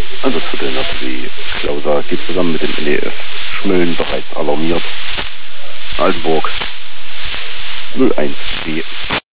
Also zu der Nathalie Klauser, die zusammen mit dem NEF Schmölln bereits alarmiert. Altenburg 01B.